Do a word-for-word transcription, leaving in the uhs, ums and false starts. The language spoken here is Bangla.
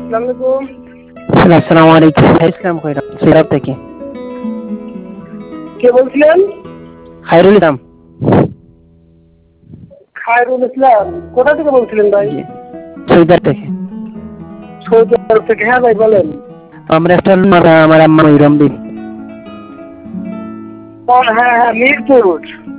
আসসালামু আলাইকুম। ইসলাম কইরা সিরাপ থেকে কে বলছিলেন? খায়রুল ইসলাম। খায়রুল ইসলাম কোথা থেকে বলছিলেন ভাই? জি, সৈদার থেকে। সৌদি আরব থেকে। হ্যাঁ ভাই বলেন। আমরা একটা আমার আম্মা ইরাম দিই। হ্যাঁ হ্যাঁ মিরপুর।